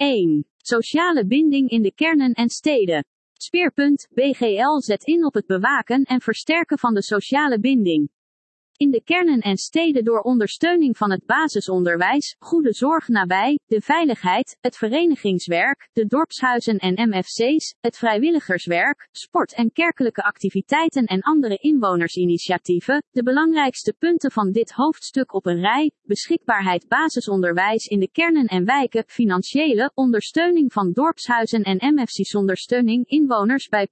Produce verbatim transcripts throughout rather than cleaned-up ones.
één. Sociale binding in de kernen en steden. Speerpunt: B G L zet in op het bewaken en versterken van de sociale binding in de kernen en steden door ondersteuning van het basisonderwijs, goede zorg nabij, de veiligheid, het verenigingswerk, de dorpshuizen en M F C's, het vrijwilligerswerk, sport en kerkelijke activiteiten en andere inwonersinitiatieven. De belangrijkste punten van dit hoofdstuk op een rij: beschikbaarheid basisonderwijs in de kernen en wijken, financiële ondersteuning van dorpshuizen en M F C's, ondersteuning inwoners bij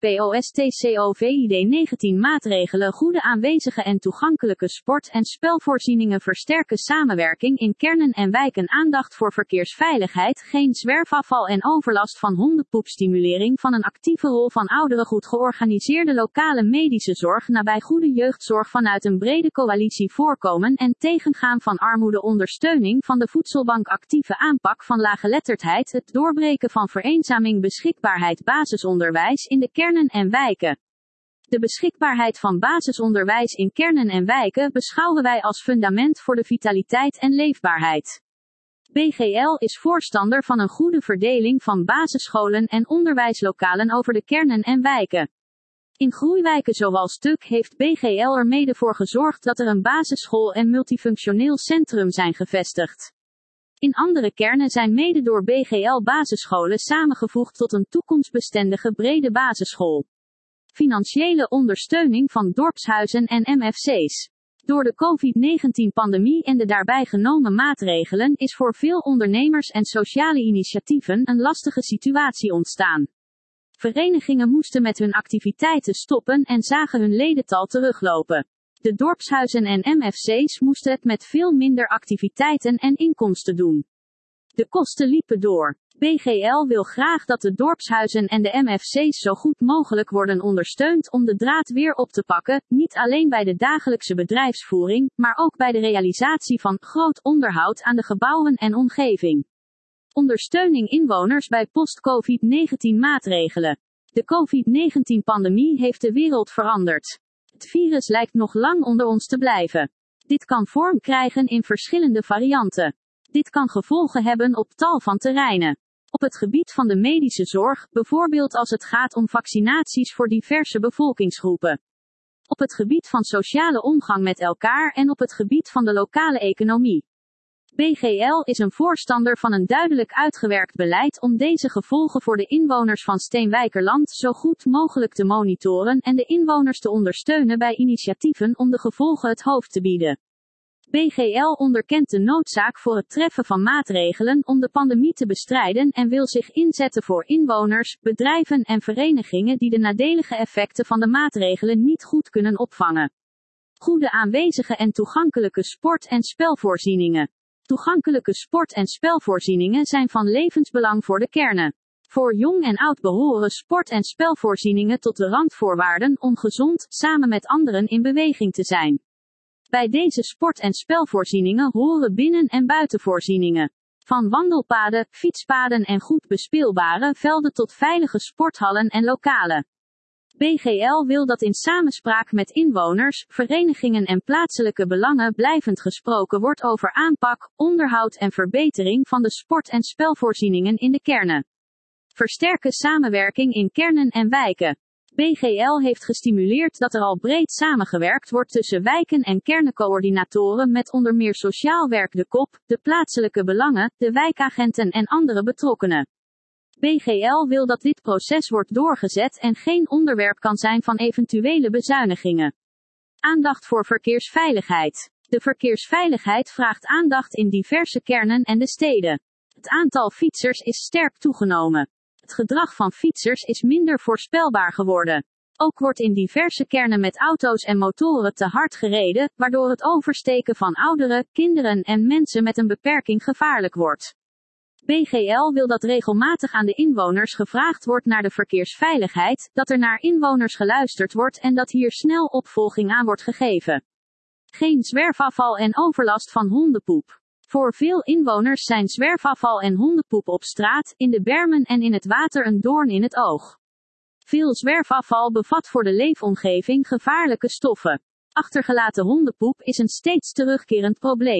POST-COVID negentien maatregelen, goede aanwezige en toegankelijke sport- en spelvoorzieningen, versterken samenwerking in kernen en wijken, aandacht voor verkeersveiligheid, geen zwerfafval en overlast van hondenpoep, stimulering van een actieve rol van ouderen, goed georganiseerde lokale medische zorg nabij, goede jeugdzorg vanuit een brede coalitie, voorkomen en tegengaan van armoede, ondersteuning van de voedselbank, actieve aanpak van laaggeletterdheid, het doorbreken van vereenzaming, beschikbaarheid basisonderwijs in de kernen en wijken. De beschikbaarheid van basisonderwijs in kernen en wijken beschouwen wij als fundament voor de vitaliteit en leefbaarheid. B G L is voorstander van een goede verdeling van basisscholen en onderwijslokalen over de kernen en wijken. In groeiwijken zoals Tuk heeft B G L er mede voor gezorgd dat er een basisschool en multifunctioneel centrum zijn gevestigd. In andere kernen zijn mede door B G L basisscholen samengevoegd tot een toekomstbestendige brede basisschool. Financiële ondersteuning van dorpshuizen en M F C's. Door de COVID negentien pandemie en de daarbij genomen maatregelen is voor veel ondernemers en sociale initiatieven een lastige situatie ontstaan. Verenigingen moesten met hun activiteiten stoppen en zagen hun ledental teruglopen. De dorpshuizen en M F C's moesten het met veel minder activiteiten en inkomsten doen. De kosten liepen door. B G L wil graag dat de dorpshuizen en de M F C's zo goed mogelijk worden ondersteund om de draad weer op te pakken, niet alleen bij de dagelijkse bedrijfsvoering, maar ook bij de realisatie van groot onderhoud aan de gebouwen en omgeving. Ondersteuning inwoners bij post-COVID negentien maatregelen. De COVID negentien pandemie heeft de wereld veranderd. Het virus lijkt nog lang onder ons te blijven. Dit kan vorm krijgen in verschillende varianten. Dit kan gevolgen hebben op tal van terreinen. Op het gebied van de medische zorg, bijvoorbeeld als het gaat om vaccinaties voor diverse bevolkingsgroepen. Op het gebied van sociale omgang met elkaar en op het gebied van de lokale economie. B G L is een voorstander van een duidelijk uitgewerkt beleid om deze gevolgen voor de inwoners van Steenwijkerland zo goed mogelijk te monitoren en de inwoners te ondersteunen bij initiatieven om de gevolgen het hoofd te bieden. B G L onderkent de noodzaak voor het treffen van maatregelen om de pandemie te bestrijden en wil zich inzetten voor inwoners, bedrijven en verenigingen die de nadelige effecten van de maatregelen niet goed kunnen opvangen. Goede aanwezige en toegankelijke sport- en spelvoorzieningen. Toegankelijke sport- en spelvoorzieningen zijn van levensbelang voor de kernen. Voor jong en oud behoren sport- en spelvoorzieningen tot de randvoorwaarden om gezond, samen met anderen in beweging te zijn. Bij deze sport- en spelvoorzieningen horen binnen- en buitenvoorzieningen. Van wandelpaden, fietspaden en goed bespeelbare velden tot veilige sporthallen en lokalen. B G L wil dat in samenspraak met inwoners, verenigingen en plaatselijke belangen blijvend gesproken wordt over aanpak, onderhoud en verbetering van de sport- en spelvoorzieningen in de kernen. Versterken samenwerking in kernen en wijken. B G L heeft gestimuleerd dat er al breed samengewerkt wordt tussen wijken en kernencoördinatoren met onder meer sociaal werk de kop, de plaatselijke belangen, de wijkagenten en andere betrokkenen. B G L wil dat dit proces wordt doorgezet en geen onderwerp kan zijn van eventuele bezuinigingen. Aandacht voor verkeersveiligheid. De verkeersveiligheid vraagt aandacht in diverse kernen en de steden. Het aantal fietsers is sterk toegenomen. Het gedrag van fietsers is minder voorspelbaar geworden. Ook wordt in diverse kernen met auto's en motoren te hard gereden, waardoor het oversteken van ouderen, kinderen en mensen met een beperking gevaarlijk wordt. B G L wil dat regelmatig aan de inwoners gevraagd wordt naar de verkeersveiligheid, dat er naar inwoners geluisterd wordt en dat hier snel opvolging aan wordt gegeven. Geen zwerfafval en overlast van hondenpoep. Voor veel inwoners zijn zwerfafval en hondenpoep op straat, in de bermen en in het water een doorn in het oog. Veel zwerfafval bevat voor de leefomgeving gevaarlijke stoffen. Achtergelaten hondenpoep is een steeds terugkerend probleem.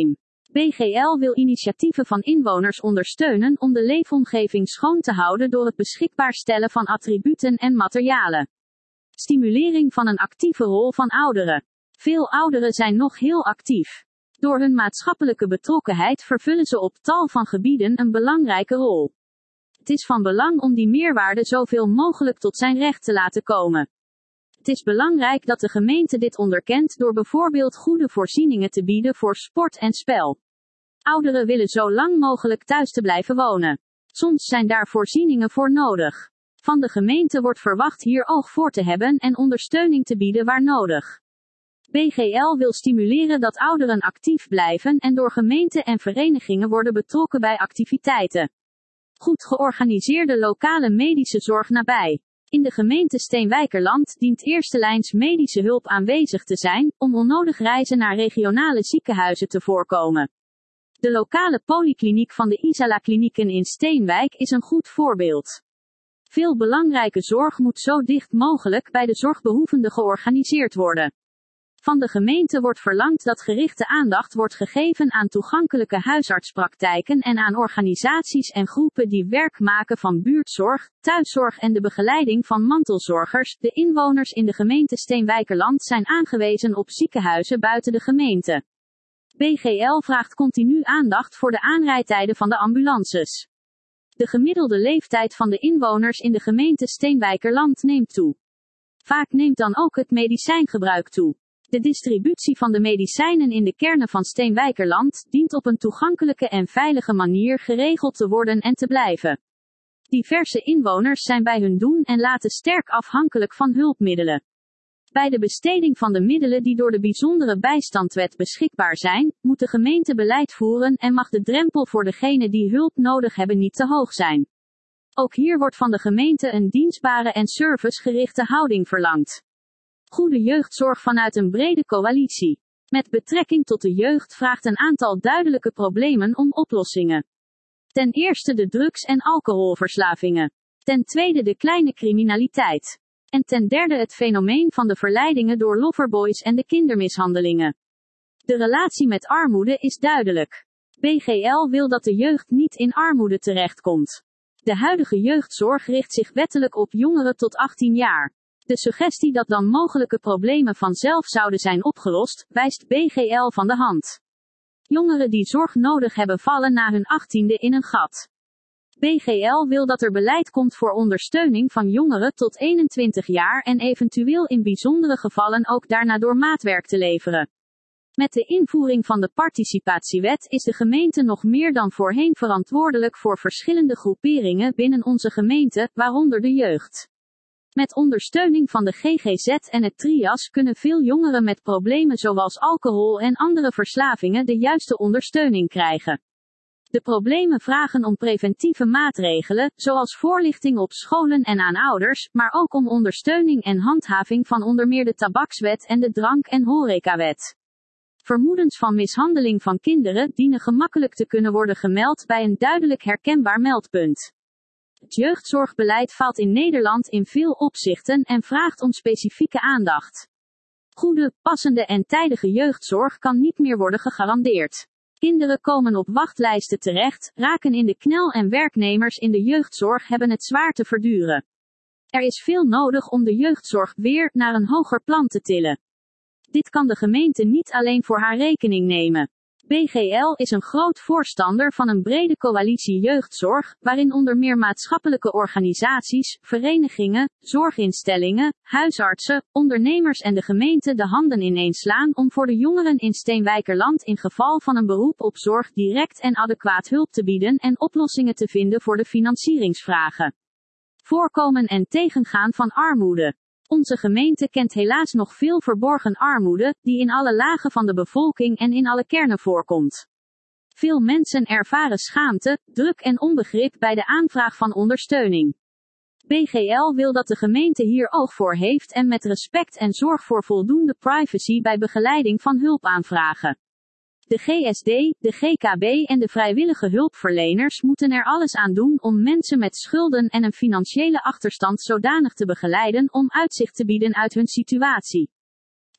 B G L wil initiatieven van inwoners ondersteunen om de leefomgeving schoon te houden door het beschikbaar stellen van attributen en materialen. Stimulering van een actieve rol van ouderen. Veel ouderen zijn nog heel actief. Door hun maatschappelijke betrokkenheid vervullen ze op tal van gebieden een belangrijke rol. Het is van belang om die meerwaarde zoveel mogelijk tot zijn recht te laten komen. Het is belangrijk dat de gemeente dit onderkent door bijvoorbeeld goede voorzieningen te bieden voor sport en spel. Ouderen willen zo lang mogelijk thuis te blijven wonen. Soms zijn daar voorzieningen voor nodig. Van de gemeente wordt verwacht hier oog voor te hebben en ondersteuning te bieden waar nodig. B G L wil stimuleren dat ouderen actief blijven en door gemeenten en verenigingen worden betrokken bij activiteiten. Goed georganiseerde lokale medische zorg nabij. In de gemeente Steenwijkerland dient eerstelijns medische hulp aanwezig te zijn, om onnodig reizen naar regionale ziekenhuizen te voorkomen. De lokale polykliniek van de Isala-klinieken in Steenwijk is een goed voorbeeld. Veel belangrijke zorg moet zo dicht mogelijk bij de zorgbehoevenden georganiseerd worden. Van de gemeente wordt verlangd dat gerichte aandacht wordt gegeven aan toegankelijke huisartspraktijken en aan organisaties en groepen die werk maken van buurtzorg, thuiszorg en de begeleiding van mantelzorgers. De inwoners in de gemeente Steenwijkerland zijn aangewezen op ziekenhuizen buiten de gemeente. B G L vraagt continu aandacht voor de aanrijdtijden van de ambulances. De gemiddelde leeftijd van de inwoners in de gemeente Steenwijkerland neemt toe. Vaak neemt dan ook het medicijngebruik toe. De distributie van de medicijnen in de kernen van Steenwijkerland dient op een toegankelijke en veilige manier geregeld te worden en te blijven. Diverse inwoners zijn bij hun doen en laten sterk afhankelijk van hulpmiddelen. Bij de besteding van de middelen die door de bijzondere bijstandwet beschikbaar zijn, moet de gemeente beleid voeren en mag de drempel voor degenen die hulp nodig hebben niet te hoog zijn. Ook hier wordt van de gemeente een dienstbare en servicegerichte houding verlangd. Goede jeugdzorg vanuit een brede coalitie. Met betrekking tot de jeugd vraagt een aantal duidelijke problemen om oplossingen. Ten eerste de drugs- en alcoholverslavingen. Ten tweede de kleine criminaliteit. En ten derde het fenomeen van de verleidingen door loverboys en de kindermishandelingen. De relatie met armoede is duidelijk. B G L wil dat de jeugd niet in armoede terechtkomt. De huidige jeugdzorg richt zich wettelijk op jongeren tot achttien jaar. De suggestie dat dan mogelijke problemen vanzelf zouden zijn opgelost, wijst B G L van de hand. Jongeren die zorg nodig hebben vallen na hun achttiende in een gat. B G L wil dat er beleid komt voor ondersteuning van jongeren tot eenentwintig jaar en eventueel in bijzondere gevallen ook daarna door maatwerk te leveren. Met de invoering van de participatiewet is de gemeente nog meer dan voorheen verantwoordelijk voor verschillende groeperingen binnen onze gemeente, waaronder de jeugd. Met ondersteuning van de G G Z en het Trias kunnen veel jongeren met problemen zoals alcohol en andere verslavingen de juiste ondersteuning krijgen. De problemen vragen om preventieve maatregelen, zoals voorlichting op scholen en aan ouders, maar ook om ondersteuning en handhaving van onder meer de tabakswet en de drank- en horecawet. Vermoedens van mishandeling van kinderen dienen gemakkelijk te kunnen worden gemeld bij een duidelijk herkenbaar meldpunt. Het jeugdzorgbeleid faalt in Nederland in veel opzichten en vraagt om specifieke aandacht. Goede, passende en tijdige jeugdzorg kan niet meer worden gegarandeerd. Kinderen komen op wachtlijsten terecht, raken in de knel en werknemers in de jeugdzorg hebben het zwaar te verduren. Er is veel nodig om de jeugdzorg weer naar een hoger plan te tillen. Dit kan de gemeente niet alleen voor haar rekening nemen. B G L is een groot voorstander van een brede coalitie jeugdzorg, waarin onder meer maatschappelijke organisaties, verenigingen, zorginstellingen, huisartsen, ondernemers en de gemeente de handen ineenslaan om voor de jongeren in Steenwijkerland in geval van een beroep op zorg direct en adequaat hulp te bieden en oplossingen te vinden voor de financieringsvragen. Voorkomen en tegengaan van armoede. Onze gemeente kent helaas nog veel verborgen armoede, die in alle lagen van de bevolking en in alle kernen voorkomt. Veel mensen ervaren schaamte, druk en onbegrip bij de aanvraag van ondersteuning. B G L wil dat de gemeente hier oog voor heeft en met respect en zorg voor voldoende privacy bij begeleiding van hulpaanvragen. De G S D, de G K B en de vrijwillige hulpverleners moeten er alles aan doen om mensen met schulden en een financiële achterstand zodanig te begeleiden om uitzicht te bieden uit hun situatie.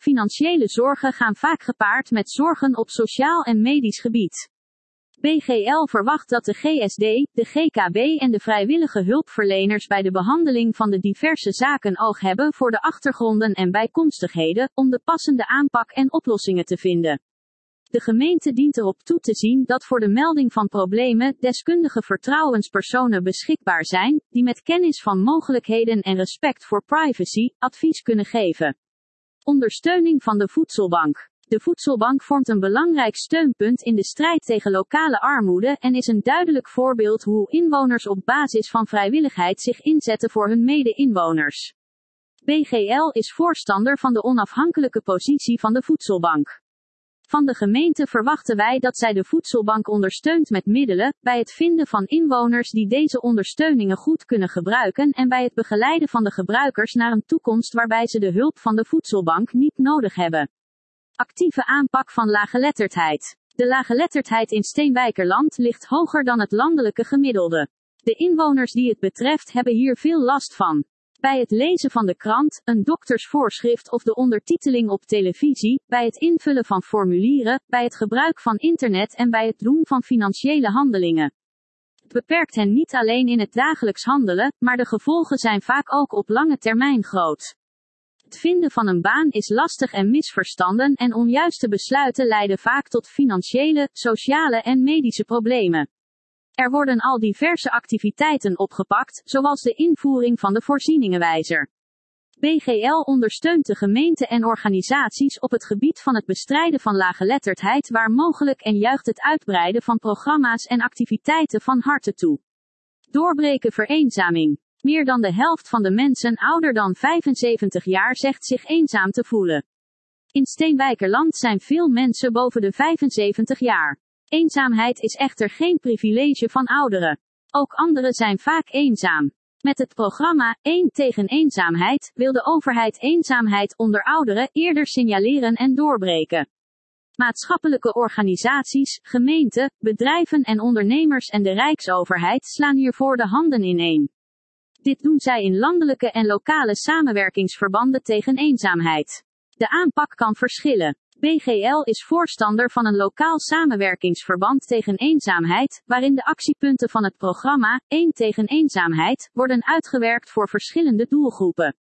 financiële zorgen gaan vaak gepaard met zorgen op sociaal en medisch gebied. B G L verwacht dat de G S D, de G K B en de vrijwillige hulpverleners bij de behandeling van de diverse zaken oog hebben voor de achtergronden en bijkomstigheden, om de passende aanpak en oplossingen te vinden. De gemeente dient erop toe te zien dat voor de melding van problemen deskundige vertrouwenspersonen beschikbaar zijn, die met kennis van mogelijkheden en respect voor privacy, advies kunnen geven. Ondersteuning van de voedselbank. De voedselbank vormt een belangrijk steunpunt in de strijd tegen lokale armoede en is een duidelijk voorbeeld hoe inwoners op basis van vrijwilligheid zich inzetten voor hun mede-inwoners. B G L is voorstander van de onafhankelijke positie van de voedselbank. Van de gemeente verwachten wij dat zij de voedselbank ondersteunt met middelen, bij het vinden van inwoners die deze ondersteuningen goed kunnen gebruiken en bij het begeleiden van de gebruikers naar een toekomst waarbij ze de hulp van de voedselbank niet nodig hebben. Actieve aanpak van laaggeletterdheid. De laaggeletterdheid in Steenwijkerland ligt hoger dan het landelijke gemiddelde. De inwoners die het betreft hebben hier veel last van. Bij het lezen van de krant, een doktersvoorschrift of de ondertiteling op televisie, bij het invullen van formulieren, bij het gebruik van internet en bij het doen van financiële handelingen. Het beperkt hen niet alleen in het dagelijks handelen, maar de gevolgen zijn vaak ook op lange termijn groot. Het vinden van een baan is lastig en misverstanden en onjuiste besluiten leiden vaak tot financiële, sociale en medische problemen. Er worden al diverse activiteiten opgepakt, zoals de invoering van de voorzieningenwijzer. B G L ondersteunt de gemeenten en organisaties op het gebied van het bestrijden van laaggeletterdheid waar mogelijk en juicht het uitbreiden van programma's en activiteiten van harte toe. Doorbreken vereenzaming. Meer dan de helft van de mensen ouder dan vijfenzeventig jaar zegt zich eenzaam te voelen. In Steenwijkerland zijn veel mensen boven de vijfenzeventig jaar. Eenzaamheid is echter geen privilege van ouderen. Ook anderen zijn vaak eenzaam. Met het programma één tegen eenzaamheid wil de overheid eenzaamheid onder ouderen eerder signaleren en doorbreken. Maatschappelijke organisaties, gemeenten, bedrijven en ondernemers en de Rijksoverheid slaan hiervoor de handen ineen. Dit doen zij in landelijke en lokale samenwerkingsverbanden tegen eenzaamheid. De aanpak kan verschillen. B G L is voorstander van een lokaal samenwerkingsverband tegen eenzaamheid, waarin de actiepunten van het programma één tegen eenzaamheid worden uitgewerkt voor verschillende doelgroepen.